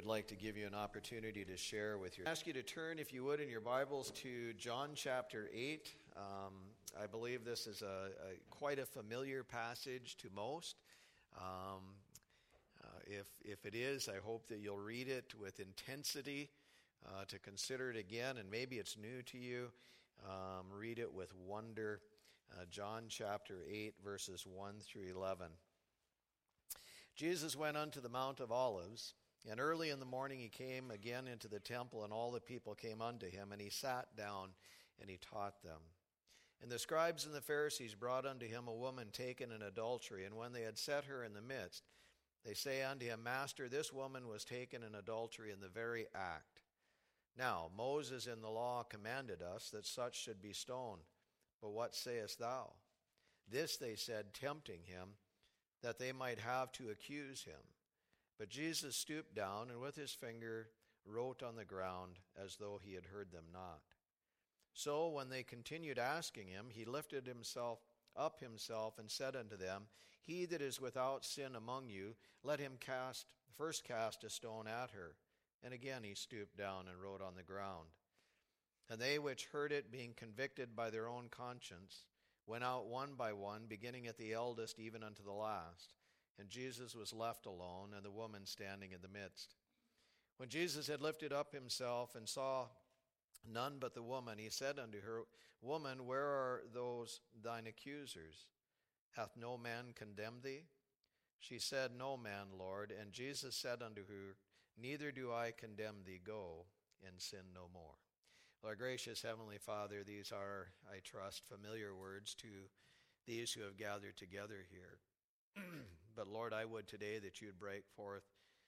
like to give you an opportunity to share with your. I ask you to turn, if you would, in your Bibles to John chapter 8. I believe this is quite a familiar passage to most. If it is, I hope that you'll read it with intensity, to consider it again, and maybe it's new to you. Read it with wonder. John chapter 8, verses 1 through 11. Jesus went unto the Mount of Olives, and early in the morning he came again into the temple, and all the people came unto him, and he sat down, and he taught them. And the scribes and the Pharisees brought unto him a woman taken in adultery, and when they had set her in the midst, they say unto him, Master, this woman was taken in adultery in the very act. Now Moses in the law commanded us that such should be stoned. But what sayest thou? This they said, tempting him, that they might have to accuse him. But Jesus stooped down, and with his finger wrote on the ground, as though he had heard them not. So when they continued asking him, he lifted himself up and said unto them, He that is without sin among you, let him first cast a stone at her. And again he stooped down and wrote on the ground. And they which heard it, being convicted by their own conscience, went out one by one, beginning at the eldest even unto the last. And Jesus was left alone, and the woman standing in the midst. When Jesus had lifted up himself and saw none but the woman, he said unto her, Woman, where are those thine accusers? Hath no man condemned thee? She said, No man, Lord. And Jesus said unto her, Neither do I condemn thee. Go and sin no more. Lord, gracious Heavenly Father, these are, I trust, familiar words to these who have gathered together here. But Lord, I would today that you would break forth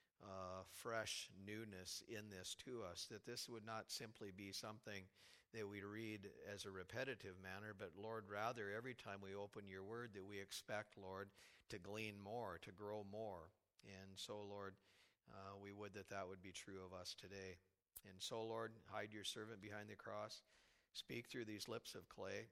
fresh newness in this to us, that this would not simply be something that we read as a repetitive manner, but Lord, rather every time we open your word that we expect, Lord, to glean more, to grow more. And so, Lord, we would that would be true of us today. And so, Lord, hide your servant behind the cross. Speak through these lips of clay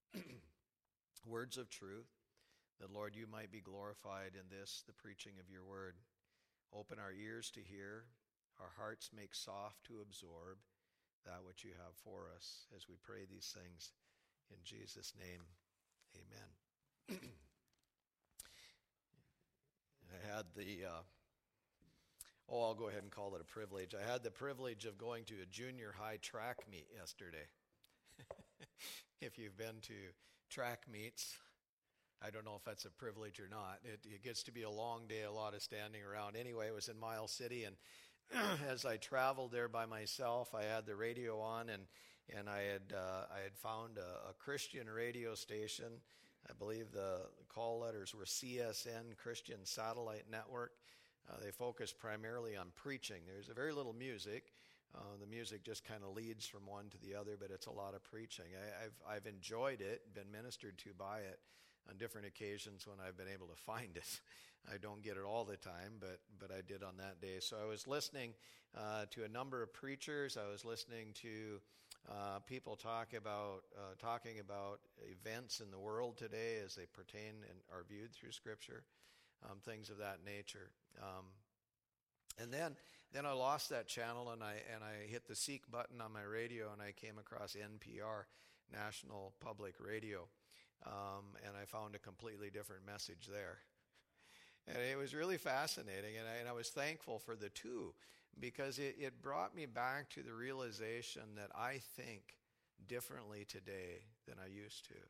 words of truth, that, Lord, you might be glorified in this, the preaching of your word. Open our ears to hear, our hearts make soft to absorb that which you have for us, as we pray these things in Jesus' name. Amen. I had I'll go ahead and call it a privilege. I had the privilege of going to a junior high track meet yesterday. If you've been to track meets, I don't know if that's a privilege or not. It gets to be a long day, a lot of standing around. Anyway, it was in Miles City, and as I traveled there by myself, I had the radio on, and I had found a Christian radio station. I believe the call letters were CSN, Christian Satellite Network. They focus primarily on preaching. There's very little music. The music just kind of leads from one to the other, but it's a lot of preaching. I've enjoyed it, been ministered to by it on different occasions when I've been able to find it. I don't get it all the time, but I did on that day. So I was listening to a number of preachers. I was listening to people talking about events in the world today as they pertain and are viewed through Scripture. Things of that nature. And then I lost that channel, and I hit the seek button on my radio, and I came across NPR, National Public Radio, and I found a completely different message there. And it was really fascinating, and I was thankful for the two, because it brought me back to the realization that I think differently today than I used to.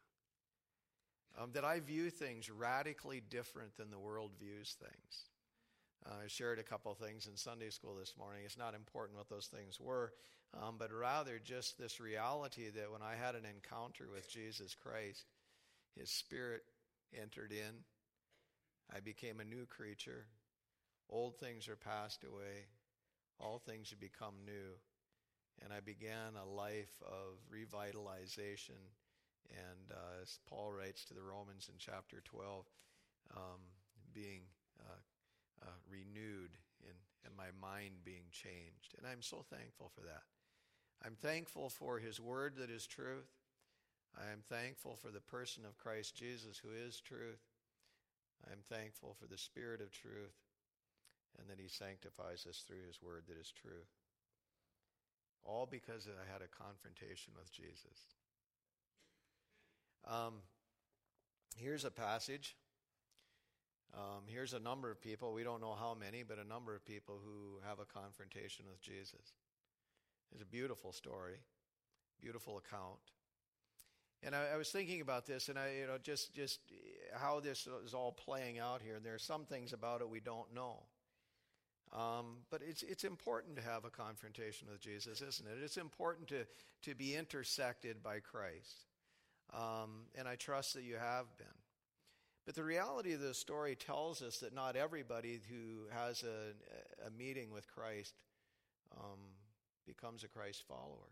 That I view things radically different than the world views things. I shared a couple of things in Sunday school this morning. It's not important what those things were, but rather just this reality that when I had an encounter with Jesus Christ, his Spirit entered in. I became a new creature. Old things are passed away. All things have become new. And I began a life of revitalization. And as Paul writes to the Romans in chapter 12, being renewed and my mind being changed. And I'm so thankful for that. I'm thankful for his word that is truth. I am thankful for the person of Christ Jesus who is truth. I am thankful for the Spirit of truth. and that he sanctifies us through his word that is true. All because I had a confrontation with Jesus. Here's a passage. Here's a number of people, we don't know how many, but a number of people who have a confrontation with Jesus. It's a beautiful story, beautiful account. And I was thinking about this, and just how this is all playing out here. And there are some things about it we don't know. But it's important to have a confrontation with Jesus, isn't it? It's important to be intersected by Christ. And I trust that you have been. But the reality of this story tells us that not everybody who has a meeting with Christ becomes a Christ follower.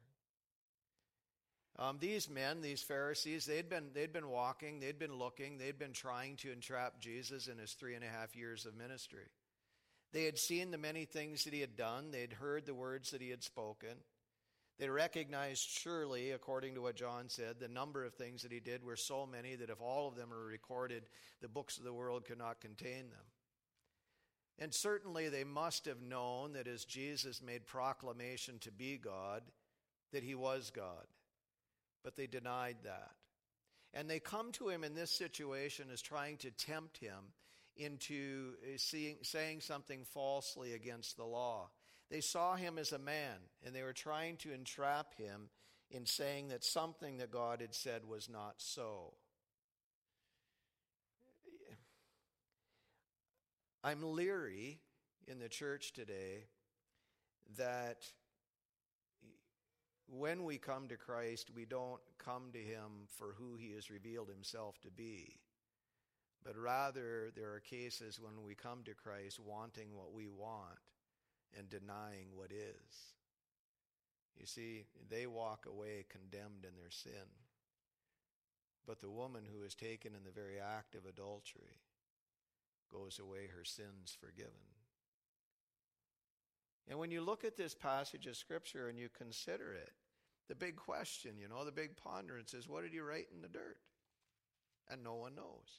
These men, these Pharisees, they'd been walking, they'd been looking, they'd been trying to entrap Jesus in his 3.5 years of ministry. They had seen the many things that he had done. They'd heard the words that he had spoken. They recognized surely, according to what John said, the number of things that he did were so many that if all of them were recorded, the books of the world could not contain them. And certainly they must have known that as Jesus made proclamation to be God, that he was God. But they denied that. And they come to him in this situation as trying to tempt him into saying something falsely against the law. They saw him as a man, and they were trying to entrap him in saying that something that God had said was not so. I'm leery in the church today that when we come to Christ, we don't come to him for who he has revealed himself to be. But rather, there are cases when we come to Christ wanting what we want and denying what is. You see, they walk away condemned in their sin. But the woman who is taken in the very act of adultery goes away her sins forgiven. And when you look at this passage of Scripture and you consider it, the big question, the big ponderance is, what did he write in the dirt? And no one knows.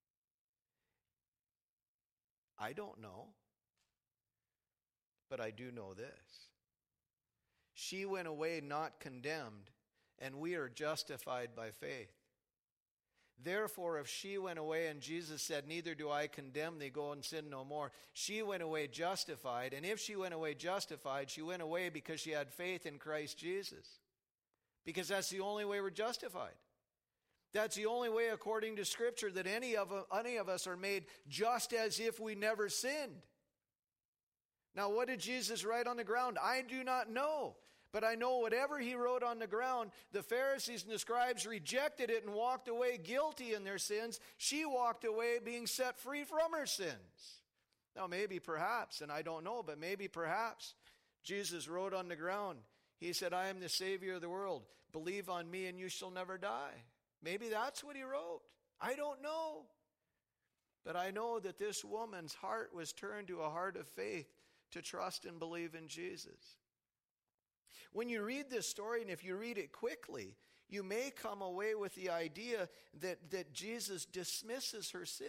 I don't know, but I do know this. She went away not condemned, and we are justified by faith. Therefore, if she went away and Jesus said, neither do I condemn thee, go and sin no more, she went away justified. And if she went away justified, she went away because she had faith in Christ Jesus. Because that's the only way we're justified. That's the only way, according to Scripture, that any of us are made just as if we never sinned. Now, what did Jesus write on the ground? I do not know. But I know whatever he wrote on the ground, the Pharisees and the scribes rejected it and walked away guilty in their sins. She walked away being set free from her sins. Now, maybe perhaps, and I don't know, but maybe perhaps, Jesus wrote on the ground, he said, I am the Savior of the world. Believe on me and you shall never die. Maybe that's what he wrote. I don't know. But I know that this woman's heart was turned to a heart of faith to trust and believe in Jesus. When you read this story, and if you read it quickly, you may come away with the idea that Jesus dismisses her sin.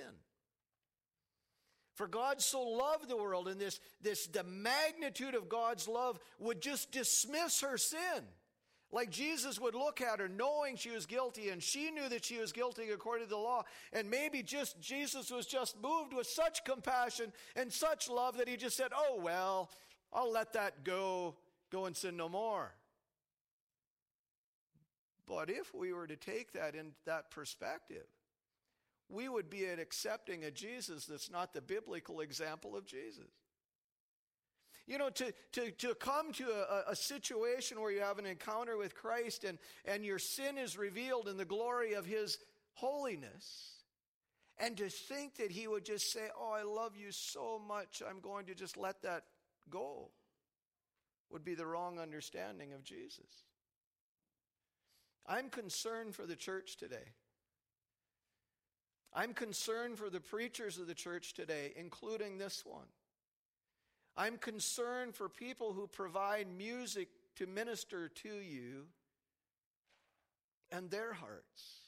For God so loved the world, and the magnitude of God's love would just dismiss her sin. Like Jesus would look at her knowing she was guilty, and she knew that she was guilty according to the law. And maybe Jesus was just moved with such compassion and such love that he just said, oh, well, I'll let that go and sin no more. But if we were to take that in that perspective, we would be accepting a Jesus that's not the biblical example of Jesus. To come to a situation where you have an encounter with Christ and your sin is revealed in the glory of his holiness, and to think that he would just say, oh, I love you so much, I'm going to just let that go, would be the wrong understanding of Jesus. I'm concerned for the church today. I'm concerned for the preachers of the church today, including this one. I'm concerned for people who provide music to minister to you and their hearts.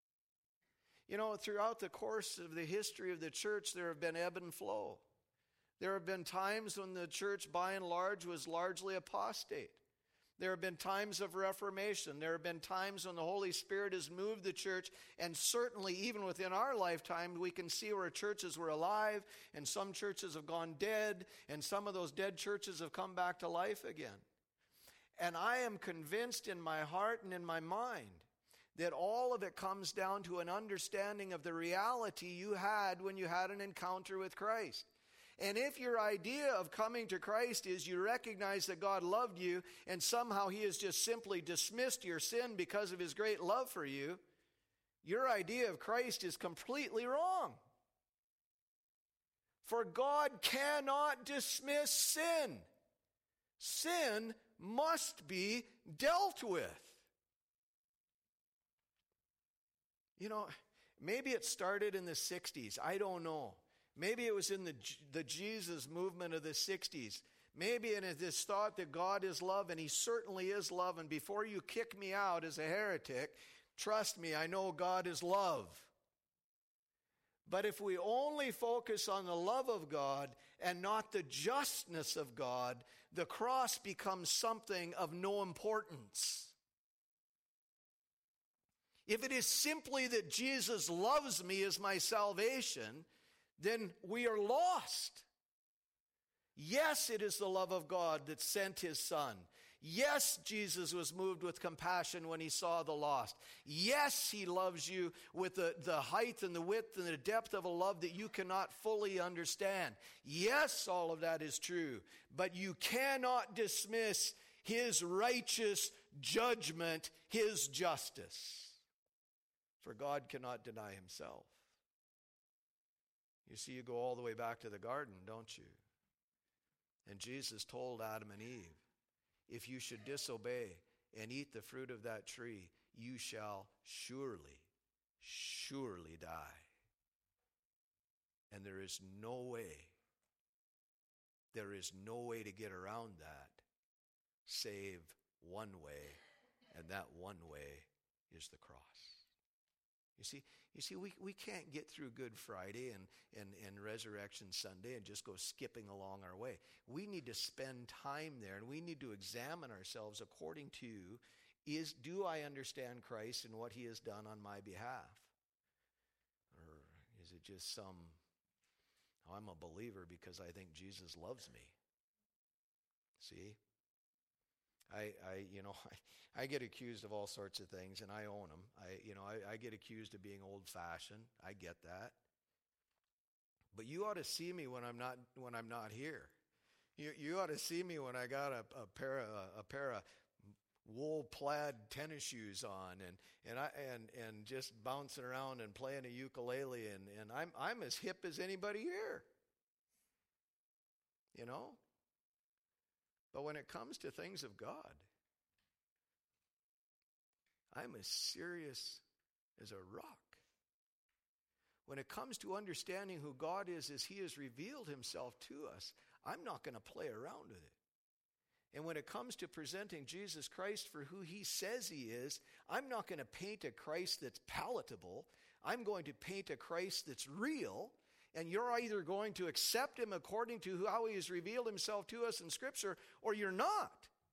Throughout the course of the history of the church, there have been ebb and flow. There have been times when the church, by and large, was largely apostate. There have been times of reformation. There have been times when the Holy Spirit has moved the church, and certainly even within our lifetime, we can see where churches were alive, and some churches have gone dead, and some of those dead churches have come back to life again. And I am convinced in my heart and in my mind that all of it comes down to an understanding of the reality you had when you had an encounter with Christ. And if your idea of coming to Christ is you recognize that God loved you and somehow he has just simply dismissed your sin because of his great love for you, your idea of Christ is completely wrong. For God cannot dismiss sin. Sin must be dealt with. You know, maybe it started in the 60s. I don't know. Maybe it was in the Jesus movement of the 60s. Maybe in this thought that God is love, and he certainly is love. And before you kick me out as a heretic, trust me, I know God is love. But if we only focus on the love of God and not the justness of God, the cross becomes something of no importance. If it is simply that Jesus loves me as my salvation, then we are lost. Yes, it is the love of God that sent his Son. Yes, Jesus was moved with compassion when he saw the lost. Yes, he loves you with the height and the width and the depth of a love that you cannot fully understand. Yes, all of that is true. But you cannot dismiss his righteous judgment, his justice. For God cannot deny himself. You see, you go all the way back to the garden, don't you? And Jesus told Adam and Eve, if you should disobey and eat the fruit of that tree, you shall surely, surely die. And there is no way to get around that save one way, and that one way is the cross. You see, we can't get through Good Friday and Resurrection Sunday and just go skipping along our way. We need to spend time there, and we need to examine ourselves according to, do I understand Christ and what he has done on my behalf? Or is it just I'm a believer because I think Jesus loves me? See? I get accused of all sorts of things, and I own them. I get accused of being old-fashioned. I get that. But you ought to see me when I'm not here. You ought to see me when I got a pair of wool plaid tennis shoes on, and just bouncing around and playing a ukulele, and I'm as hip as anybody here. You know? But when it comes to things of God, I'm as serious as a rock. When it comes to understanding who God is as he has revealed himself to us, I'm not going to play around with it. And when it comes to presenting Jesus Christ for who he says he is, I'm not going to paint a Christ that's palatable. I'm going to paint a Christ that's real. And you're either going to accept him according to how he has revealed himself to us in Scripture, or you're not.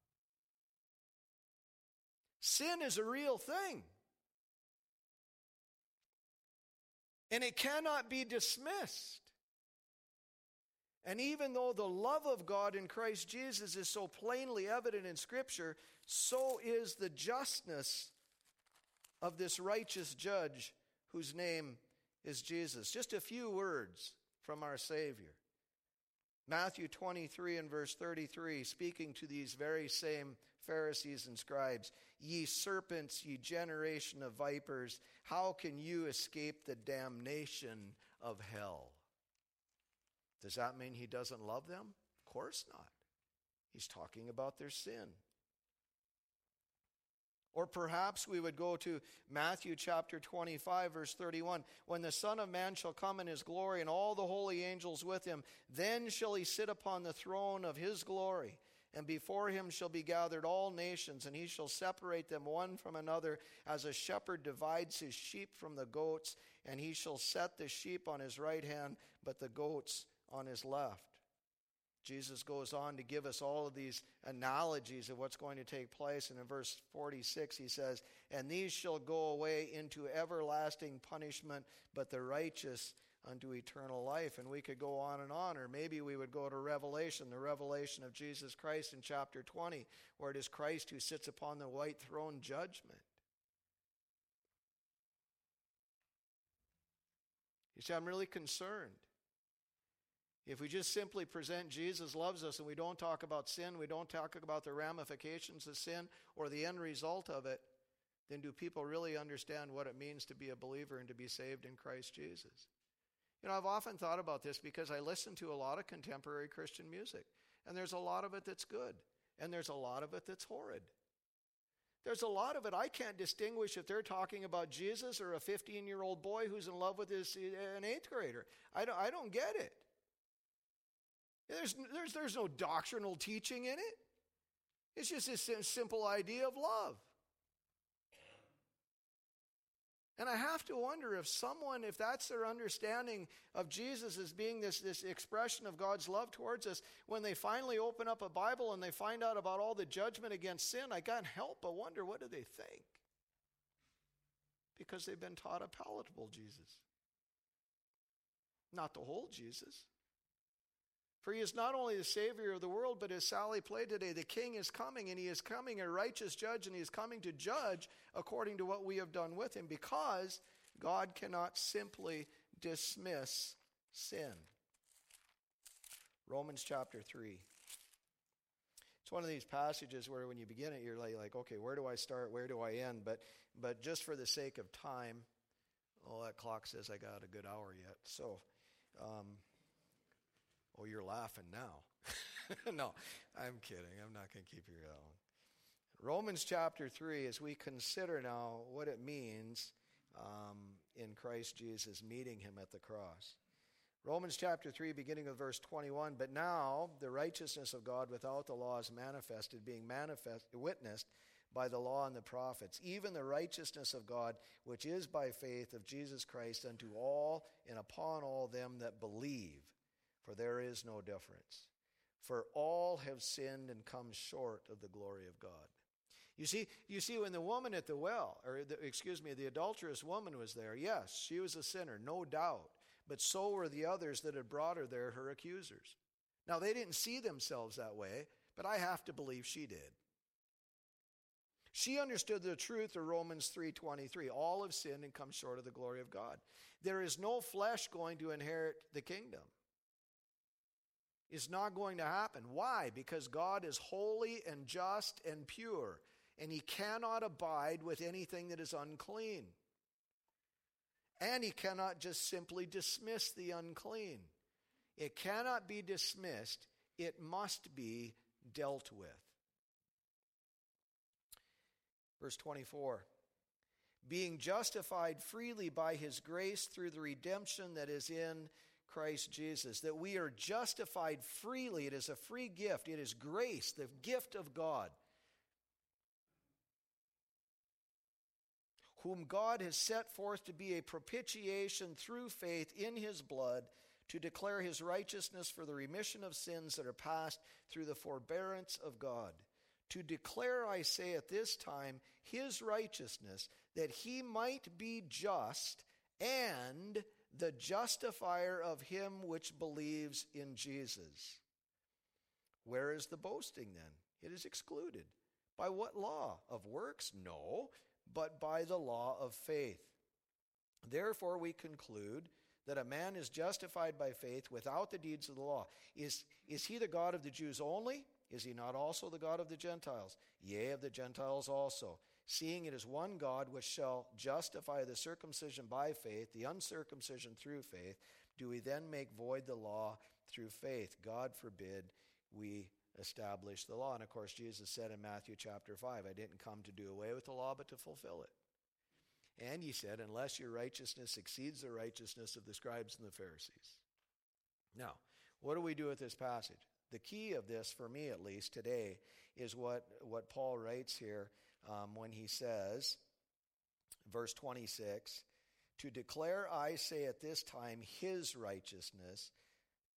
Sin is a real thing. And it cannot be dismissed. And even though the love of God in Christ Jesus is so plainly evident in Scripture, so is the justness of this righteous judge whose name is Jesus. Just a few words from our Savior. Matthew 23 and verse 33, speaking to these very same Pharisees and scribes, ye serpents, ye generation of vipers, how can you escape the damnation of hell? Does that mean he doesn't love them? Of course not. He's talking about their sin. Or perhaps we would go to Matthew chapter 25, verse 31. When the Son of Man shall come in his glory and all the holy angels with him, then shall he sit upon the throne of his glory. And before him shall be gathered all nations, and he shall separate them one from another, as a shepherd divides his sheep from the goats. And he shall set the sheep on his right hand, but the goats on his left. Jesus goes on to give us all of these analogies of what's going to take place. And in verse 46, he says, "And these shall go away into everlasting punishment, but the righteous unto eternal life." And we could go on, or maybe we would go to Revelation, the revelation of Jesus Christ in chapter 20, where it is Christ who sits upon the white throne judgment. You see, I'm really concerned. If we just simply present Jesus loves us and we don't talk about sin, we don't talk about the ramifications of sin or the end result of it, then do people really understand what it means to be a believer and to be saved in Christ Jesus? You know, I've often thought about this because I listen to a lot of contemporary Christian music, and there's a lot of it that's good, and there's a lot of it that's horrid. There's a lot of it I can't distinguish if they're talking about Jesus or a 15-year-old boy who's in love with an 8th grader. I don't get it. There's no doctrinal teaching in it. It's just this simple idea of love. And I have to wonder if that's their understanding of Jesus as being this expression of God's love towards us, when they finally open up a Bible and they find out about all the judgment against sin, I can't help but wonder, what do they think? Because they've been taught a palatable Jesus, not the whole Jesus. For he is not only the Savior of the world, but as Sally played today, the King is coming, and he is coming a righteous judge, and he is coming to judge according to what we have done with him, because God cannot simply dismiss sin. Romans chapter 3. It's one of these passages where when you begin it, you're like, okay, where do I start? Where do I end? But just for the sake of time, that clock says I got a good hour yet. So, oh, you're laughing now. No, I'm kidding. I'm not going to keep you that long. Romans chapter 3, as we consider now what it means in Christ Jesus, meeting him at the cross. Romans chapter 3, beginning with verse 21, "But now the righteousness of God without the law is manifested, being witnessed by the law and the prophets, even the righteousness of God, which is by faith of Jesus Christ unto all and upon all them that believe. For there is no difference. For all have sinned and come short of the glory of God." You see, when the woman at the well, the adulterous woman was there, yes, she was a sinner, no doubt. But so were the others that had brought her there, her accusers. Now, they didn't see themselves that way, but I have to believe she did. She understood the truth of Romans 3:23. All have sinned and come short of the glory of God. There is no flesh going to inherit the kingdom. It's not going to happen. Why? Because God is holy and just and pure, and he cannot abide with anything that is unclean. And he cannot just simply dismiss the unclean. It cannot be dismissed. It must be dealt with. Verse 24. "Being justified freely by his grace through the redemption that is in Christ Jesus." That we are justified freely. It is a free gift. It is grace, the gift of God. "Whom God has set forth to be a propitiation through faith in his blood, to declare his righteousness for the remission of sins that are past through the forbearance of God. To declare, I say at this time, his righteousness, that he might be just and the justifier of him which believes in Jesus." Where is the boasting then? It is excluded. By what law? Of works? No, but by the law of faith. Therefore we conclude that a man is justified by faith without the deeds of the law. Is he the God of the Jews only? Is he not also the God of the Gentiles? Yea, of the Gentiles also. Seeing it is one God which shall justify the circumcision by faith, the uncircumcision through faith, do we then make void the law through faith? God forbid we establish the law. And of course, Jesus said in Matthew chapter 5, "I didn't come to do away with the law, but to fulfill it." And he said, "Unless your righteousness exceeds the righteousness of the scribes and the Pharisees." Now, what do we do with this passage? The key of this, for me at least today, is what Paul writes here when he says, verse 26, "To declare, I say at this time, his righteousness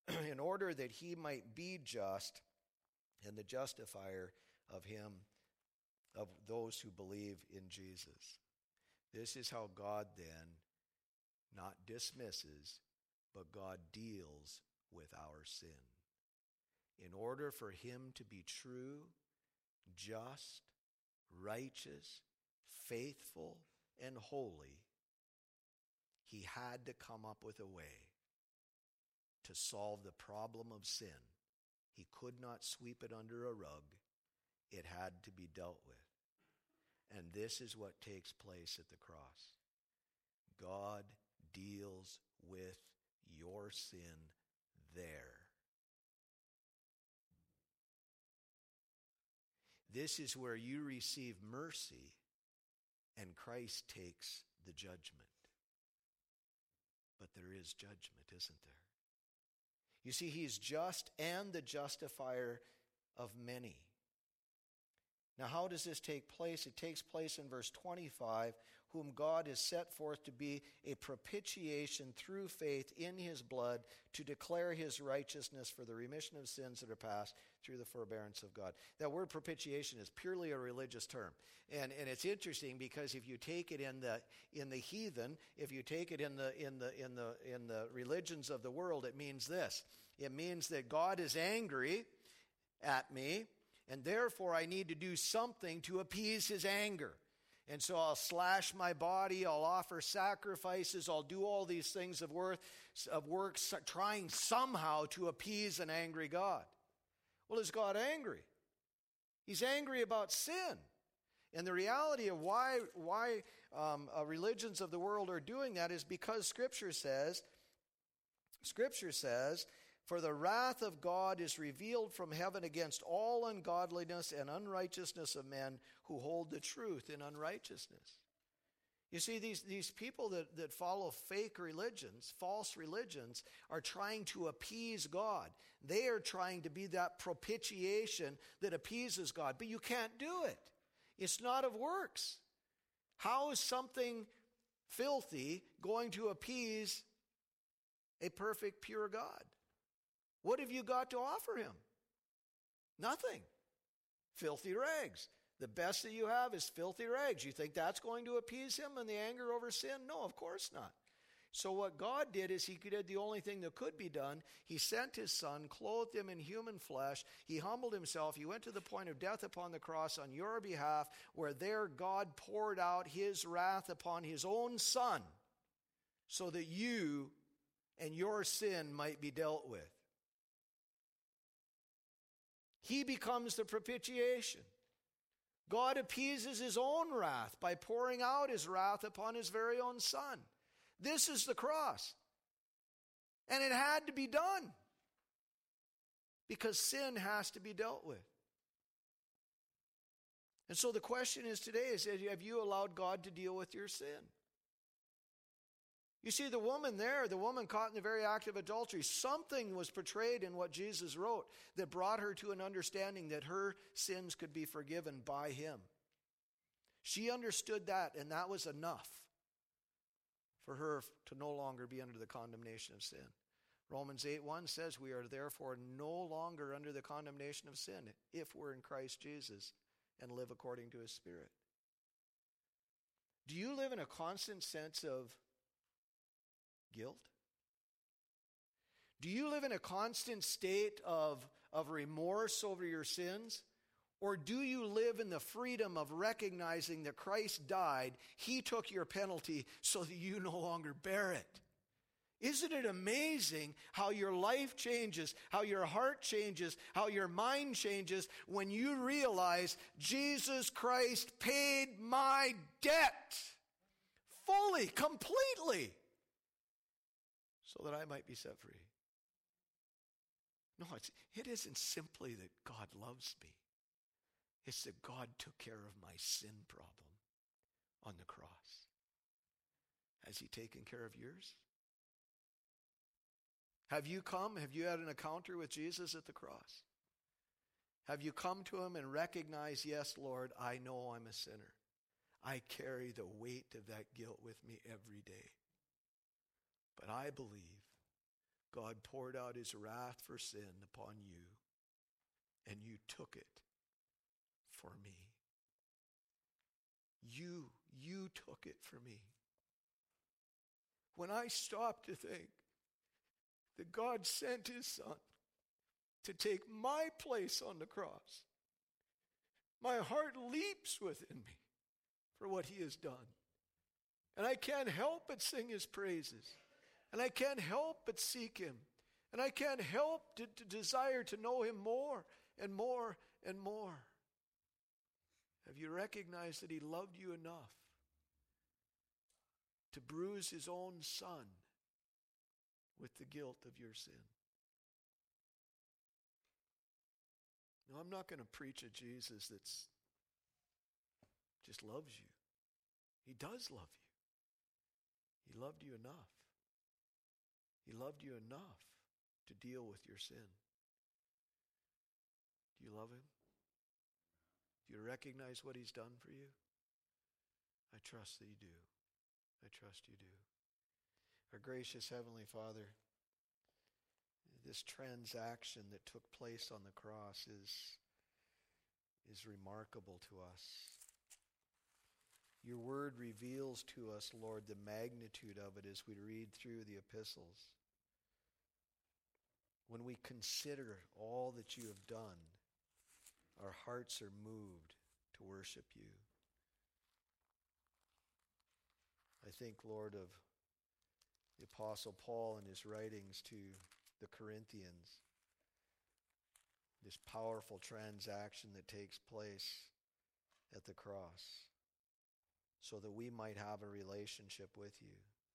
in order that he might be just and the justifier of those who believe in Jesus. This is how God then not dismisses, but God deals with our sin. In order for him to be true, just, righteous, faithful, and holy, he had to come up with a way to solve the problem of sin. He could not sweep it under a rug. It had to be dealt with. And this is what takes place at the cross. God deals with your sin there. This is where you receive mercy and Christ takes the judgment. But there is judgment, isn't there? You see, he's just and the justifier of many. Now, how does this take place? It takes place in verse 25, whom God has set forth to be a propitiation through faith in his blood to declare his righteousness for the remission of sins that are past through the forbearance of God. That word propitiation is purely a religious term. And it's interesting because if you take it in the heathen, if you take it in the religions of the world, it means this. It means that God is angry at me, and therefore I need to do something to appease his anger. And so I'll slash my body, I'll offer sacrifices, I'll do all these things of work, trying somehow to appease an angry God. Well, is God angry? He's angry about sin. And the reality of why religions of the world are doing that is because Scripture says, for the wrath of God is revealed from heaven against all ungodliness and unrighteousness of men who hold the truth in unrighteousness. You see, these people that follow fake religions, false religions, are trying to appease God. They are trying to be that propitiation that appeases God. But you can't do it. It's not of works. How is something filthy going to appease a perfect, pure God? What have you got to offer him? Nothing. Filthy rags. The best that you have is filthy rags. You think that's going to appease him in the anger over sin? No, of course not. So what God did is he did the only thing that could be done. He sent his son, clothed him in human flesh. He humbled himself. He went to the point of death upon the cross on your behalf, where there God poured out his wrath upon his own son so that you and your sin might be dealt with. He becomes the propitiation. God appeases his own wrath by pouring out his wrath upon his very own son. This is the cross. And it had to be done because sin has to be dealt with. And so the question is today is, have you allowed God to deal with your sin? You see, the woman caught in the very act of adultery, something was portrayed in what Jesus wrote that brought her to an understanding that her sins could be forgiven by him. She understood that, and that was enough for her to no longer be under the condemnation of sin. Romans 8:1 says we are therefore no longer under the condemnation of sin if we're in Christ Jesus and live according to his Spirit. Do you live in a constant sense of guilt? Do you live in a constant state of remorse over your sins? Or do you live in the freedom of recognizing that Christ died, he took your penalty so that you no longer bear it? Isn't it amazing how your life changes, how your heart changes, how your mind changes when you realize Jesus Christ paid my debt fully, completely, so that I might be set free? No, it isn't simply that God loves me. It's that God took care of my sin problem on the cross. Has he taken care of yours? Have you had an encounter with Jesus at the cross? Have you come to him and recognized, yes, Lord, I know I'm a sinner. I carry the weight of that guilt with me every day. But I believe God poured out his wrath for sin upon you, and you took it for me. You took it for me. When I stop to think that God sent his Son to take my place on the cross, my heart leaps within me for what he has done. And I can't help but sing his praises. And I can't help but seek him. And I can't help to desire to know him more and more and more. Have you recognized that he loved you enough to bruise his own Son with the guilt of your sin? No, I'm not going to preach a Jesus that's just loves you. He does love you. He loved you enough. He loved you enough to deal with your sin. Do you love him? Do you recognize what he's done for you? I trust that you do. I trust you do. Our gracious Heavenly Father, this transaction that took place on the cross is remarkable to us. Your word reveals to us, Lord, the magnitude of it as we read through the epistles. When we consider all that you have done, our hearts are moved to worship you. I think, Lord, of the Apostle Paul in his writings to the Corinthians, this powerful transaction that takes place at the cross so that we might have a relationship with you.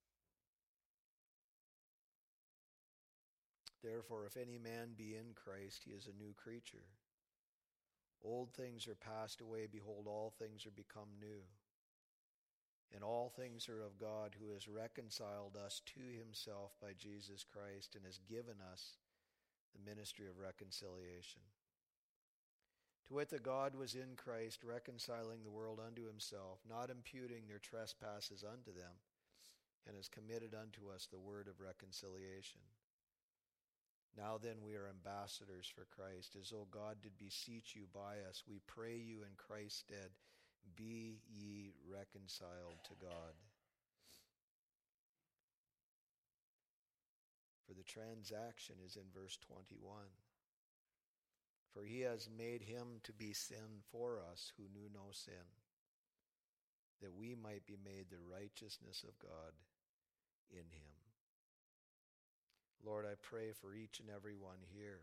Therefore, if any man be in Christ, he is a new creature. Old things are passed away. Behold, all things are become new. And all things are of God, who has reconciled us to himself by Jesus Christ and has given us the ministry of reconciliation. To wit, that God was in Christ, reconciling the world unto himself, not imputing their trespasses unto them, and has committed unto us the word of reconciliation. Now then, we are ambassadors for Christ, as though God did beseech you by us. We pray you in Christ's stead, be ye reconciled to God. For the transaction is in verse 21. For he has made him to be sin for us who knew no sin, that we might be made the righteousness of God in him. Lord, I pray for each and every one here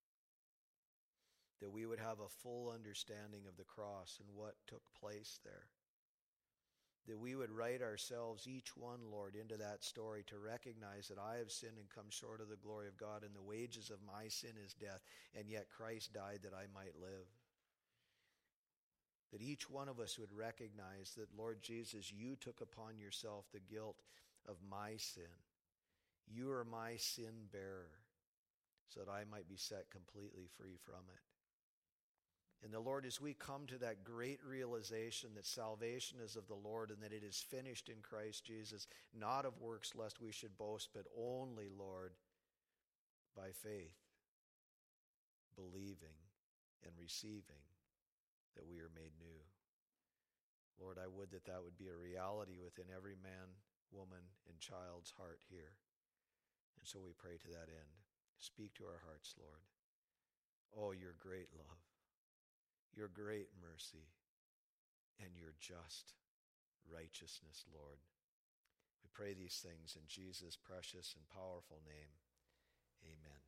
that we would have a full understanding of the cross and what took place there. That we would write ourselves, each one, Lord, into that story to recognize that I have sinned and come short of the glory of God, and the wages of my sin is death, and yet Christ died that I might live. That each one of us would recognize that, Lord Jesus, you took upon yourself the guilt of my sin. You are my sin bearer, so that I might be set completely free from it. And the Lord, as we come to that great realization that salvation is of the Lord and that it is finished in Christ Jesus, not of works lest we should boast, but only, Lord, by faith, believing and receiving that we are made new. Lord, I would that that would be a reality within every man, woman, and child's heart here. And so we pray to that end. Speak to our hearts, Lord. Oh, your great love, your great mercy, and your just righteousness, Lord. We pray these things in Jesus' precious and powerful name. Amen.